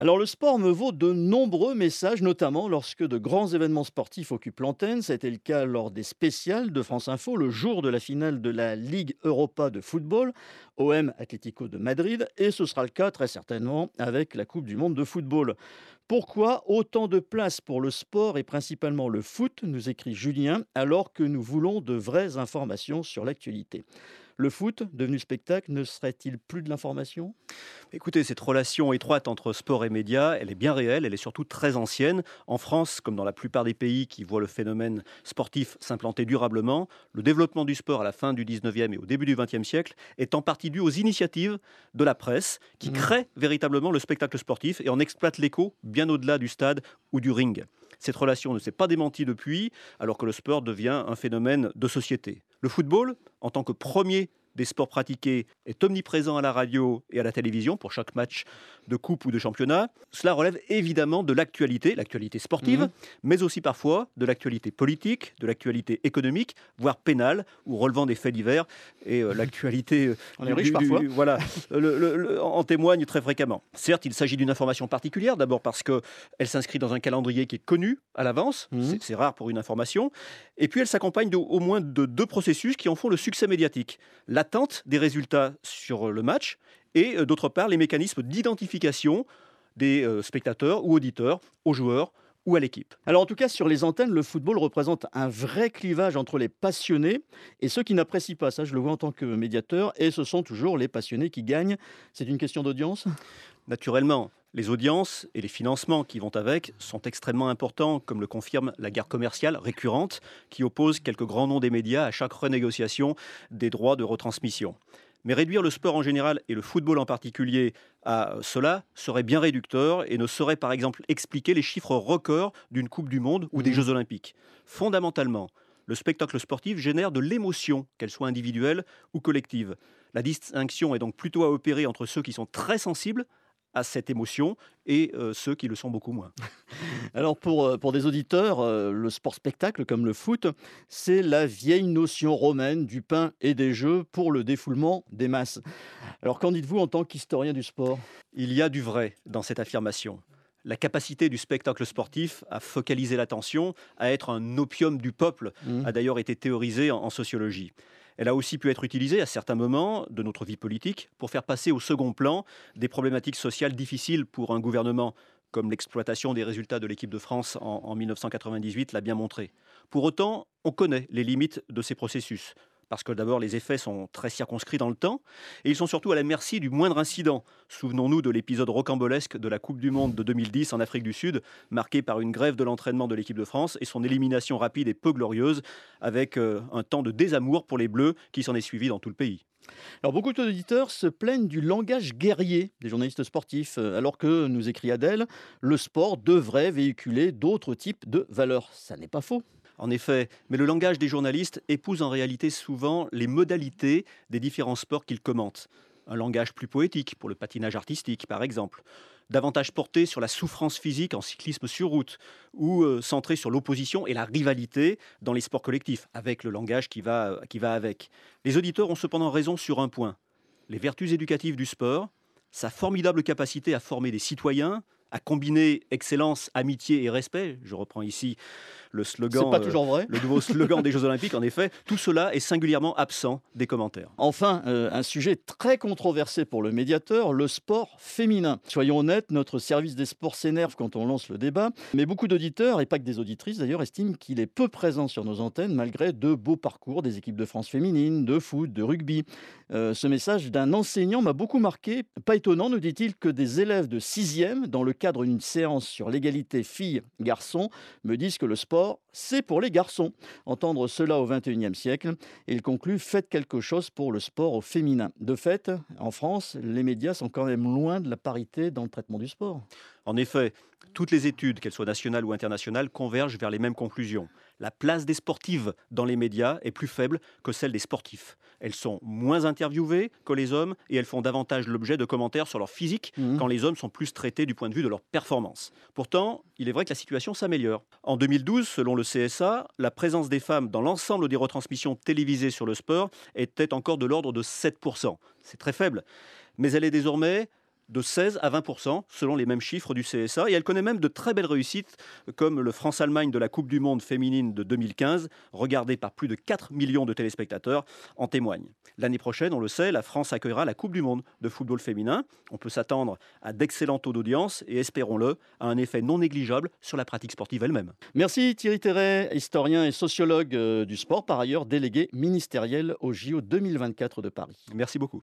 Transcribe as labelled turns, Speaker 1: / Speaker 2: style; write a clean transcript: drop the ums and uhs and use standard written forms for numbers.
Speaker 1: Alors le sport me vaut de nombreux messages, notamment lorsque de grands événements sportifs occupent l'antenne. Ça a été le cas lors des spéciales de France Info, le jour de la finale de la Ligue Europa de football, OM Atlético de Madrid, et ce sera le cas très certainement avec la Coupe du Monde de football. Pourquoi autant de place pour le sport et principalement le foot, nous écrit Julien, alors que nous voulons de vraies informations sur l'actualité. Le foot, devenu spectacle, ne serait-il plus de l'information?
Speaker 2: Écoutez, cette relation étroite entre sport et médias, elle est bien réelle, elle est surtout très ancienne. En France, comme dans la plupart des pays qui voient le phénomène sportif s'implanter durablement, le développement du sport à la fin du 19e et au début du 20e siècle est en partie dû aux initiatives de la presse qui crée véritablement le spectacle sportif et en exploite l'écho bien au-delà du stade ou du ring. Cette relation ne s'est pas démentie depuis, alors que le sport devient un phénomène de société. Le football, en tant que premier des sports pratiqués, est omniprésent à la radio et à la télévision pour chaque match de coupe ou de championnat. Cela relève évidemment de l'actualité, l'actualité sportive,
Speaker 1: Mhm.
Speaker 2: mais aussi parfois de l'actualité politique, de l'actualité économique, voire pénale, ou relevant des faits divers. Et l'actualité
Speaker 1: On est riche parfois.
Speaker 2: voilà, en témoigne très fréquemment. Certes, il s'agit d'une information particulière, d'abord parce qu'elle s'inscrit dans un calendrier qui est connu à l'avance,
Speaker 1: Mhm.
Speaker 2: c'est rare pour une information, et puis elle s'accompagne au moins de deux processus qui en font le succès médiatique. L'attente des résultats sur le match et d'autre part les mécanismes d'identification des spectateurs ou auditeurs aux joueurs ou à l'équipe.
Speaker 1: Alors en tout cas, sur les antennes, le football représente un vrai clivage entre les passionnés et ceux qui n'apprécient pas. Ça, je le vois en tant que médiateur. Et ce sont toujours les passionnés qui gagnent. C'est une question d'audience.
Speaker 2: Naturellement, les audiences et les financements qui vont avec sont extrêmement importants, comme le confirme la guerre commerciale récurrente qui oppose quelques grands noms des médias à chaque renégociation des droits de retransmission. Mais réduire le sport en général et le football en particulier à cela serait bien réducteur et ne saurait par exemple expliquer les chiffres records d'une Coupe du Monde ou des
Speaker 1: Mhm.
Speaker 2: Jeux Olympiques. Fondamentalement, le spectacle sportif génère de l'émotion, qu'elle soit individuelle ou collective. La distinction est donc plutôt à opérer entre ceux qui sont très sensibles à cette émotion et ceux qui le sont beaucoup moins.
Speaker 1: Alors pour des auditeurs, le sport spectacle comme le foot, c'est la vieille notion romaine du pain et des jeux pour le défoulement des masses. Alors qu'en dites-vous en tant qu'historien du sport?
Speaker 2: Il y a du vrai dans cette affirmation. La capacité du spectacle sportif à focaliser l'attention, à être un opium du peuple, a
Speaker 1: Mhm.
Speaker 2: d'ailleurs été théorisée en sociologie. Elle a aussi pu être utilisée à certains moments de notre vie politique pour faire passer au second plan des problématiques sociales difficiles pour un gouvernement, comme l'exploitation des résultats de l'équipe de France en 1998 l'a bien montré. Pour autant, on connaît les limites de ces processus, parce que d'abord les effets sont très circonscrits dans le temps, et ils sont surtout à la merci du moindre incident. Souvenons-nous de l'épisode rocambolesque de la Coupe du Monde de 2010 en Afrique du Sud, marqué par une grève de l'entraînement de l'équipe de France et son élimination rapide et peu glorieuse, avec un temps de désamour pour les Bleus qui s'en est suivi dans tout le pays.
Speaker 1: Alors beaucoup d'auditeurs se plaignent du langage guerrier des journalistes sportifs, alors que, nous écrit Adèle, le sport devrait véhiculer d'autres types de valeurs. Ça n'est pas faux.
Speaker 2: En effet, mais le langage des journalistes épouse en réalité souvent les modalités des différents sports qu'ils commentent. Un langage plus poétique pour le patinage artistique, par exemple, davantage porté sur la souffrance physique en cyclisme sur route, ou centré sur l'opposition et la rivalité dans les sports collectifs, avec le langage qui va avec. Les auditeurs ont cependant raison sur un point. Les vertus éducatives du sport, sa formidable capacité à former des citoyens, à combiner excellence, amitié et respect, je reprends ici le
Speaker 1: C'est
Speaker 2: slogan,
Speaker 1: pas toujours vrai.
Speaker 2: le nouveau slogan des Jeux Olympiques, en effet, tout cela est singulièrement absent des commentaires.
Speaker 1: Enfin, un sujet très controversé pour le médiateur, le sport féminin. Soyons honnêtes, notre service des sports s'énerve quand on lance le débat, mais beaucoup d'auditeurs, et pas que des auditrices d'ailleurs, estiment qu'il est peu présent sur nos antennes malgré de beaux parcours des équipes de France féminines, de foot, de rugby. Ce message d'un enseignant m'a beaucoup marqué. Pas étonnant, nous dit-il, que des élèves de 6e, dans le cadre d'une séance sur l'égalité filles-garçons, me disent que le sport, c'est pour les garçons. Entendre cela au XXIe siècle, et il conclut: faites quelque chose pour le sport au féminin. De fait, en France, les médias sont quand même loin de la parité dans le traitement du sport.
Speaker 2: En effet, toutes les études, qu'elles soient nationales ou internationales, convergent vers les mêmes conclusions. La place des sportives dans les médias est plus faible que celle des sportifs. Elles sont moins interviewées que les hommes et elles font davantage l'objet de commentaires sur leur physique
Speaker 1: Mhm.
Speaker 2: quand les hommes sont plus traités du point de vue de leur performance. Pourtant, il est vrai que la situation s'améliore. En 2012, selon le CSA, la présence des femmes dans l'ensemble des retransmissions télévisées sur le sport était encore de l'ordre de 7%. C'est très faible, mais elle est désormais de 16 à 20% selon les mêmes chiffres du CSA. Et elle connaît même de très belles réussites comme le France-Allemagne de la Coupe du Monde féminine de 2015, regardée par plus de 4 millions de téléspectateurs, en témoigne. L'année prochaine, on le sait, la France accueillera la Coupe du Monde de football féminin. On peut s'attendre à d'excellents taux d'audience et, espérons-le, à un effet non négligeable sur la pratique sportive elle-même.
Speaker 1: Merci Thierry Terret, historien et sociologue du sport, par ailleurs délégué ministériel au JO 2024 de Paris.
Speaker 2: Merci beaucoup.